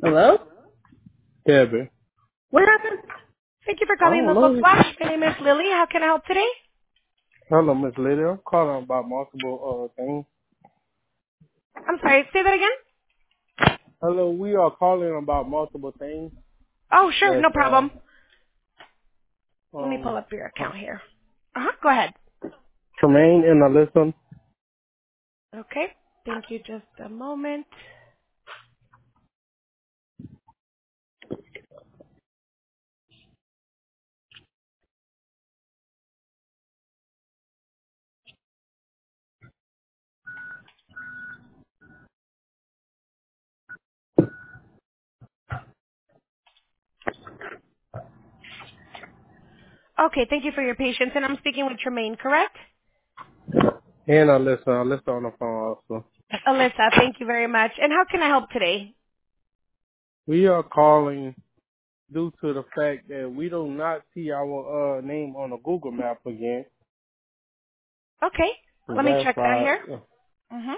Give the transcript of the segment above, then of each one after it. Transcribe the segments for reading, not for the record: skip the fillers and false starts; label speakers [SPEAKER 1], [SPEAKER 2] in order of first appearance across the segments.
[SPEAKER 1] Hello?
[SPEAKER 2] Kevin.
[SPEAKER 1] What happened? Thank you for
[SPEAKER 2] I
[SPEAKER 1] calling
[SPEAKER 2] don't
[SPEAKER 1] Local
[SPEAKER 2] know.
[SPEAKER 1] Flash. My name is Lily. How can I help today?
[SPEAKER 2] Hello, Miss Lady. I'm calling about multiple things.
[SPEAKER 1] I'm sorry, say that again?
[SPEAKER 2] Hello, we are calling about multiple things.
[SPEAKER 1] Oh, sure,
[SPEAKER 2] That's
[SPEAKER 1] no problem. Let me pull
[SPEAKER 2] um
[SPEAKER 1] up your account here. Uh-huh, go ahead.
[SPEAKER 2] Tremaine and Alyssa.
[SPEAKER 1] Okay, thank you. Just a moment. Okay, thank you for your patience. And I'm speaking with Tremaine, correct?
[SPEAKER 2] And Alyssa. Alyssa on the phone also.
[SPEAKER 1] Alyssa, thank you very much. And how can I help today?
[SPEAKER 2] We are calling due to the fact that we do not see our name on the Google map again.
[SPEAKER 1] Okay, let me
[SPEAKER 2] That's
[SPEAKER 1] check that
[SPEAKER 2] why
[SPEAKER 1] here. Mm-hmm.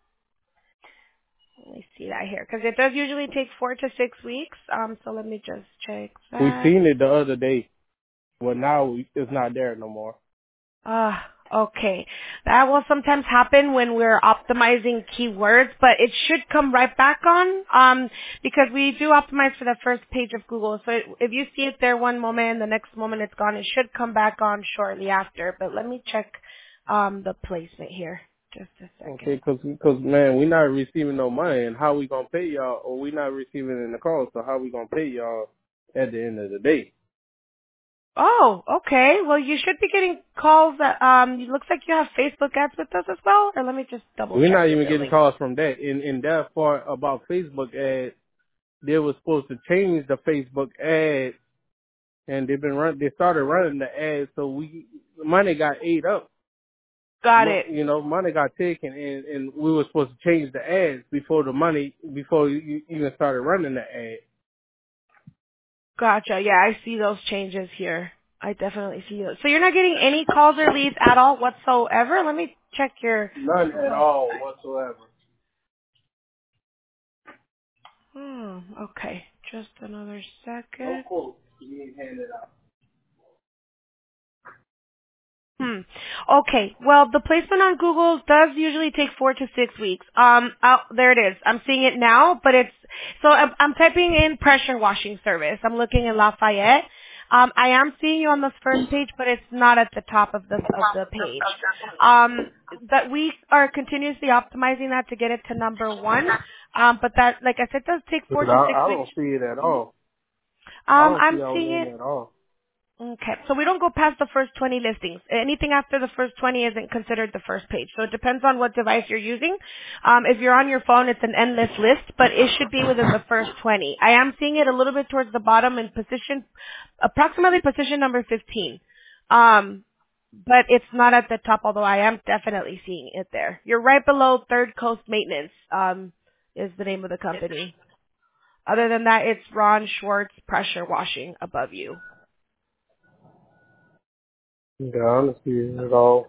[SPEAKER 1] Let me see that here, because it does usually take 4 to 6 weeks. So let me just check
[SPEAKER 2] we
[SPEAKER 1] that.
[SPEAKER 2] seen it the other day. Well, now it's not there no more.
[SPEAKER 1] Okay. That will sometimes happen when we're optimizing keywords, but it should come right back on, because we do optimize for the first page of Google. So if you see it there one moment and the next moment it's gone, it should come back on shortly after. But let me check, the placement here. Just a second.
[SPEAKER 2] Okay, cause man, we not receiving no money, and how we gonna pay y'all? Or we not receiving in the call, so how we gonna pay y'all at the end of the day?
[SPEAKER 1] Oh, okay. Well, you should be getting calls that, it looks like you have Facebook ads with us as well. Or let me just double
[SPEAKER 2] We're
[SPEAKER 1] check
[SPEAKER 2] not
[SPEAKER 1] your
[SPEAKER 2] even getting
[SPEAKER 1] billing.
[SPEAKER 2] calls from that. In that part about Facebook ads, they were supposed to change the Facebook ads, and they started running the ads, so money got ate up.
[SPEAKER 1] Got it.
[SPEAKER 2] Money got taken, and we were supposed to change the ads before you even started running the ad.
[SPEAKER 1] Gotcha. Yeah, I see those changes here. I definitely see those. So you're not getting any calls or leads at all whatsoever? Let me check your
[SPEAKER 2] None at
[SPEAKER 1] profile.
[SPEAKER 2] all whatsoever.
[SPEAKER 1] Okay. Just another
[SPEAKER 2] No
[SPEAKER 1] second.
[SPEAKER 2] quotes being handed out.
[SPEAKER 1] Okay. Well, the placement on Google does usually take 4 to 6 weeks. There it is. I'm seeing it now, but I'm typing in pressure washing service. I'm looking in Lafayette. I am seeing you on the first page, but it's not at the top of the page. That we are continuously optimizing that to get it to number one. But that, like I said, does take 4
[SPEAKER 2] But
[SPEAKER 1] to 6
[SPEAKER 2] I
[SPEAKER 1] weeks.
[SPEAKER 2] don't see it at
[SPEAKER 1] Mhm.
[SPEAKER 2] all. I don't see
[SPEAKER 1] I'm
[SPEAKER 2] our
[SPEAKER 1] seeing
[SPEAKER 2] name
[SPEAKER 1] it.
[SPEAKER 2] at all.
[SPEAKER 1] Okay, so we don't go past the first 20 listings. Anything after the first 20 isn't considered the first page. So it depends on what device you're using. If you're on your phone, it's an endless list, but it should be within the first 20. I am seeing it a little bit towards the bottom in approximately position number 15. But it's not at the top, although I am definitely seeing it there. You're right below Third Coast Maintenance, is the name of the company. Other than that, it's Ron Schwartz Pressure Washing above you.
[SPEAKER 2] Yeah, I don't see it at all.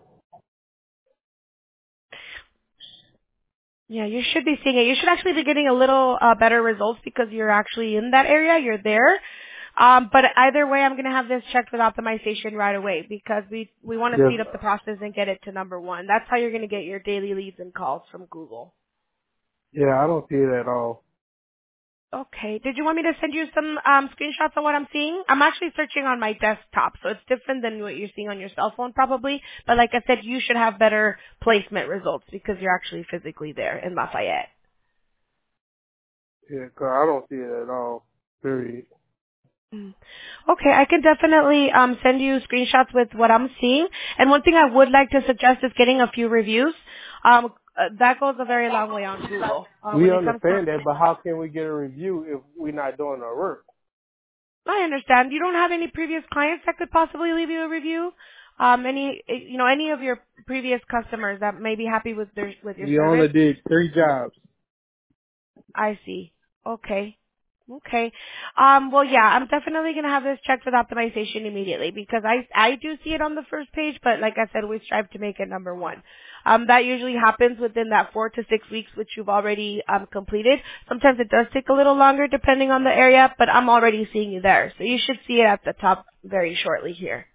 [SPEAKER 1] Yeah, you should be seeing it. You should actually be getting a little better results because you're actually in that area. You're there. But either way, I'm going to have this checked with optimization right away because we want to
[SPEAKER 2] Yes.
[SPEAKER 1] speed up the process and get it to number one. That's how you're going to get your daily leads and calls from Google.
[SPEAKER 2] Yeah, I don't see it at all.
[SPEAKER 1] Okay. Did you want me to send you some screenshots of what I'm seeing? I'm actually searching on my desktop, so it's different than what you're seeing on your cell phone probably. But like I said, you should have better placement results because you're actually physically there in Lafayette.
[SPEAKER 2] Yeah, 'cause I don't see it at all. Period.
[SPEAKER 1] Mm. Okay, I can definitely send you screenshots with what I'm seeing. And one thing I would like to suggest is getting a few reviews. That goes a very long way on Google
[SPEAKER 2] We
[SPEAKER 1] when it comes to.
[SPEAKER 2] understand that, but how can we get a review if we're not doing our work?
[SPEAKER 1] I understand. You don't have any previous clients that could possibly leave you a review. Any of your previous customers that may be happy with your
[SPEAKER 2] We
[SPEAKER 1] service.
[SPEAKER 2] only did 3 jobs.
[SPEAKER 1] I see. Okay. Okay. Well, yeah, I'm definitely going to have this checked with optimization immediately because I do see it on the first page, but like I said, we strive to make it number one. That usually happens within that 4 to 6 weeks, which you've already completed. Sometimes it does take a little longer depending on the area, but I'm already seeing you there. So you should see it at the top very shortly here.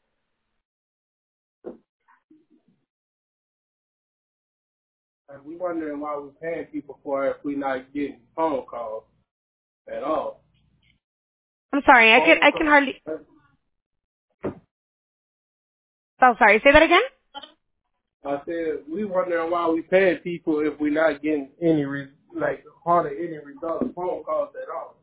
[SPEAKER 2] We wondering why we're paying people for it if we're not getting phone calls at all.
[SPEAKER 1] I'm sorry, I can hardly. Oh, sorry. Say that again.
[SPEAKER 2] I said we wondering why we paying people if we're not getting any hardly any results phone calls at all.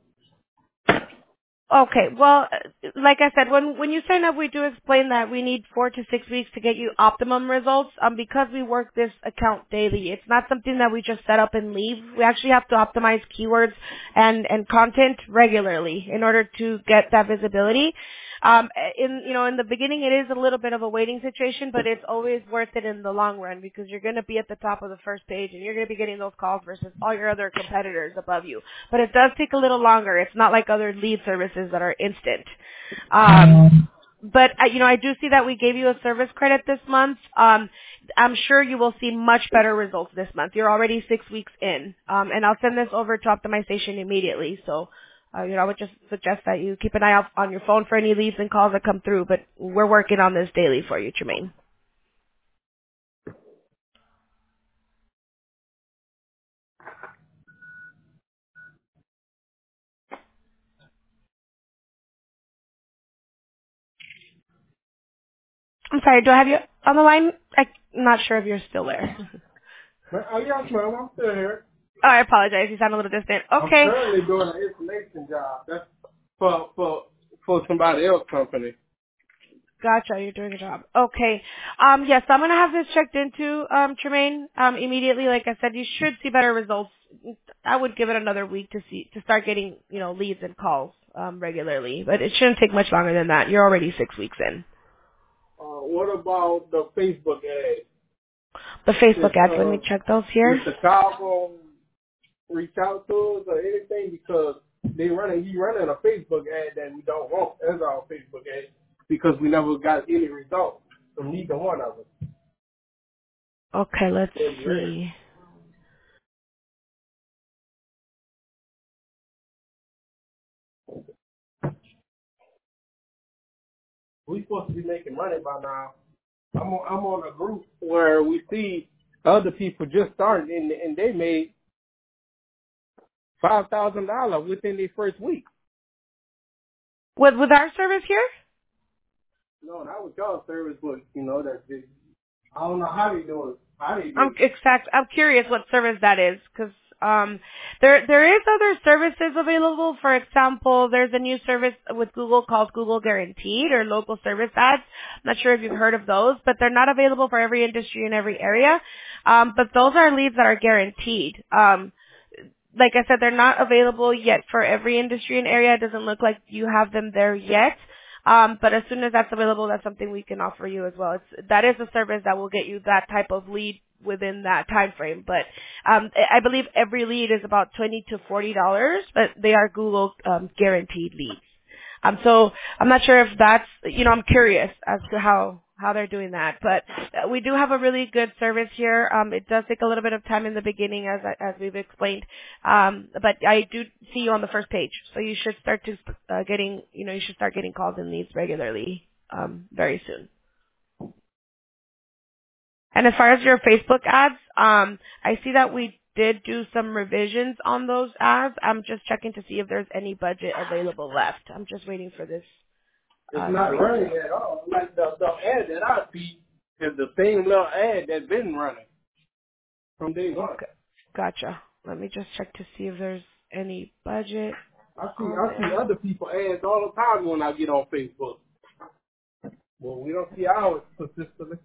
[SPEAKER 1] Okay, well, like I said, when you sign up, we do explain that we need 4 to 6 weeks to get you optimum results. Because we work this account daily, it's not something that we just set up and leave. We actually have to optimize keywords and content regularly in order to get that visibility. In the beginning, it is a little bit of a waiting situation, but it's always worth it in the long run because you're going to be at the top of the first page and you're going to be getting those calls versus all your other competitors above you. But it does take a little longer. It's not like other lead services that are instant. But I do see that we gave you a service credit this month. I'm sure you will see much better results this month. You're already 6 weeks in, and I'll send this over to optimization immediately. So, I would just suggest that you keep an eye out on your phone for any leads and calls that come through. But we're working on this daily for you, Tremaine. I'm sorry. Do I have you on the line? I'm not sure if you're still there.
[SPEAKER 2] Yes, ma'am. I'm still here.
[SPEAKER 1] Oh, I apologize. You sound a little distant. Okay.
[SPEAKER 2] I'm currently doing an installation job. That's for somebody else's company.
[SPEAKER 1] Gotcha. You're doing a job. Okay. Yes, I'm going to have this checked into, Tremaine, immediately. Like I said, you should see better results. I would give it another week to start getting, leads and calls, regularly. But it shouldn't take much longer than that. You're already 6 weeks in.
[SPEAKER 2] What about the Facebook ads?
[SPEAKER 1] The Facebook ads, let me check those here.
[SPEAKER 2] Does the call reach out to us or anything because he running a Facebook ad that we don't want as our Facebook ad because we never got any results from neither one of us.
[SPEAKER 1] Okay, let's see.
[SPEAKER 2] We supposed to be making money by now. I'm on a group where we see other people just starting and they made $5,000 within their first week.
[SPEAKER 1] With our service here?
[SPEAKER 2] No, that was y'all's service, but that's it. I don't know how they do it.
[SPEAKER 1] I'm curious what service that is, because there is other services available. For example, there's a new service with Google called Google Guaranteed or Local Service Ads. I'm not sure if you've heard of those, but they're not available for every industry in every area. But those are leads that are guaranteed. Like I said, they're not available yet for every industry and area. It doesn't look like you have them there yet. But as soon as that's available, that's something we can offer you as well. That is a service that will get you that type of lead within that time frame. But I believe every lead is about $20 to $40, but they are Google guaranteed leads. So I'm not sure if that's, I'm curious as to how they're doing that. But we do have a really good service here. It does take a little bit of time in the beginning, as we've explained. But I do see you on the first page, so you should start to getting, you should start getting calls and leads regularly very soon. And as far as your Facebook ads, I see that we did do some revisions on those ads. I'm just checking to see if there's any budget available left. I'm just waiting for this.
[SPEAKER 2] It's not running at all. Like the ad that I see is the same little ad that's been running from day one.
[SPEAKER 1] Okay. Gotcha. Let me just check to see if there's any budget.
[SPEAKER 2] I see other people ads all the time when I get on Facebook. Well, we don't see ours consistently.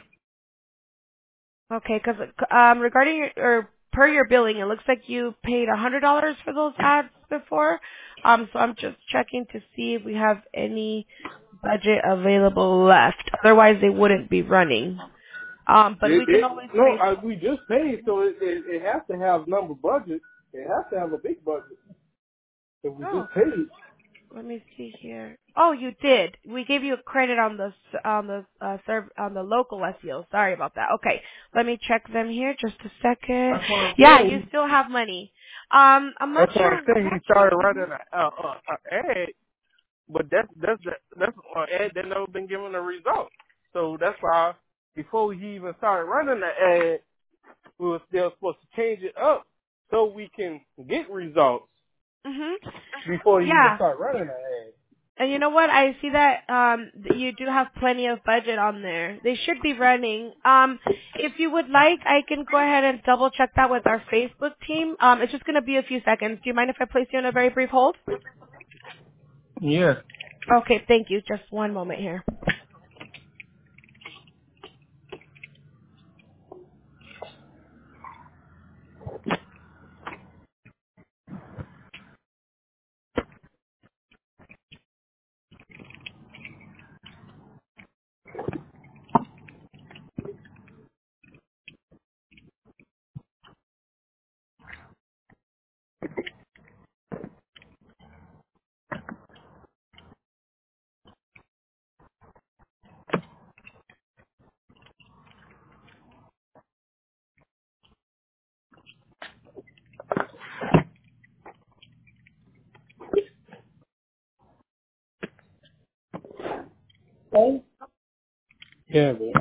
[SPEAKER 1] Okay, because regarding per your billing, it looks like you paid $100 for those ads before. So I'm just checking to see if we have any budget available left. Otherwise, they wouldn't be running. But we can always
[SPEAKER 2] we just paid, so it has to have number budget. It has to have a big budget. If we just paid.
[SPEAKER 1] Let me see here. Oh, you did. We gave you a credit on on the local SEO. Sorry about that. Okay, let me check them here. Just a second.
[SPEAKER 2] That's what I'm
[SPEAKER 1] Yeah, you
[SPEAKER 2] saying.
[SPEAKER 1] still have money. I'm not
[SPEAKER 2] That's what I'm
[SPEAKER 1] sure.
[SPEAKER 2] saying. He started running an ad, but that's an ad that never been given a result. So that's why before he even started running the ad, we were still supposed to change it up so we can get results
[SPEAKER 1] Mhm.
[SPEAKER 2] before you even
[SPEAKER 1] Yeah.
[SPEAKER 2] start running the ad.
[SPEAKER 1] And you know what? I see that you do have plenty of budget on there. They should be running. If you would like, I can go ahead and double check that with our Facebook team. It's just going to be a few seconds. Do you mind if I place you on a very brief hold?
[SPEAKER 2] Yeah.
[SPEAKER 1] Okay, thank you. Just one moment here.
[SPEAKER 2] Oh. Yeah, man.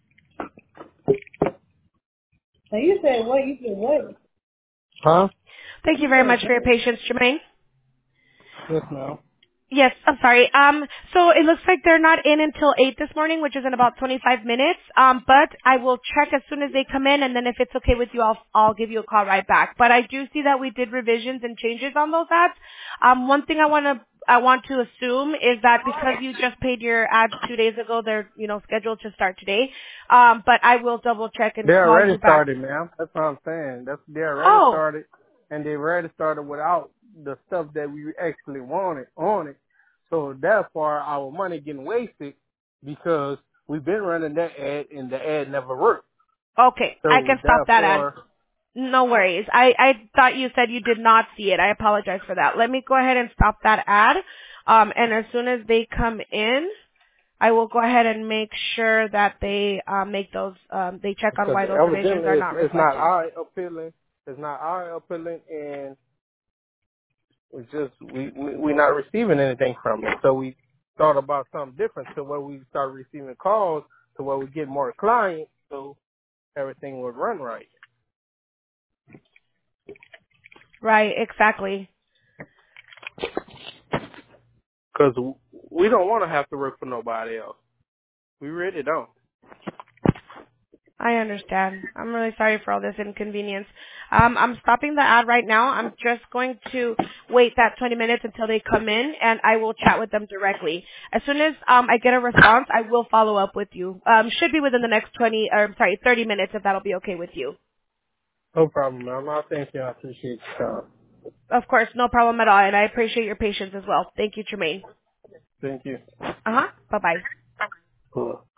[SPEAKER 2] Now you said what? You said what? Huh?
[SPEAKER 1] Thank you
[SPEAKER 2] You
[SPEAKER 1] very
[SPEAKER 2] said
[SPEAKER 1] much for your
[SPEAKER 2] what?
[SPEAKER 1] patience, Jermaine.
[SPEAKER 2] Yes, ma'am.
[SPEAKER 1] Yes, I'm sorry. So it looks like they're not in until 8 this morning, which is in about 25 minutes. But I will check as soon as they come in, and then if it's okay with you, I'll give you a call right back. But I do see that we did revisions and changes on those ads. One thing I want to assume is that because you just paid your ads 2 days ago, they're, scheduled to start today. But I will double check and
[SPEAKER 2] They
[SPEAKER 1] call
[SPEAKER 2] already
[SPEAKER 1] you back.
[SPEAKER 2] started, ma'am. That's what I'm saying. They already
[SPEAKER 1] Oh,
[SPEAKER 2] started, and they already started without the stuff that we actually wanted on it. So therefore, our money getting wasted because we've been running that ad, and the ad never worked.
[SPEAKER 1] okay. I
[SPEAKER 2] So
[SPEAKER 1] can stop that ad.
[SPEAKER 2] therefore,
[SPEAKER 1] No worries. I thought you said you did not see it. I apologize for that. Let me go ahead and stop that ad. And as soon as they come in, I will go ahead and make sure that they make those. They check on
[SPEAKER 2] because
[SPEAKER 1] why those revisions
[SPEAKER 2] evidently
[SPEAKER 1] are not
[SPEAKER 2] it's not
[SPEAKER 1] reflecting.
[SPEAKER 2] eye appealing. It's not eye appealing, and it's just we're not receiving anything from it. So we thought about something different to where we start receiving calls to where we get more clients, so everything would run right.
[SPEAKER 1] Right. Exactly.
[SPEAKER 2] Because we don't want to have to work for nobody else. We really don't.
[SPEAKER 1] I understand. I'm really sorry for all this inconvenience. I'm stopping the ad right now. I'm just going to wait that 20 minutes until they come in, and I will chat with them directly. As soon as I get a response, I will follow up with you. Should be within the next 30 minutes, if that'll be okay with you.
[SPEAKER 2] No problem, man. I thank you. I appreciate your time.
[SPEAKER 1] Of course, no problem at all, and I appreciate your patience as well. Thank you, Tremaine.
[SPEAKER 2] Thank you.
[SPEAKER 1] Uh-huh. Bye-bye.
[SPEAKER 2] Cool.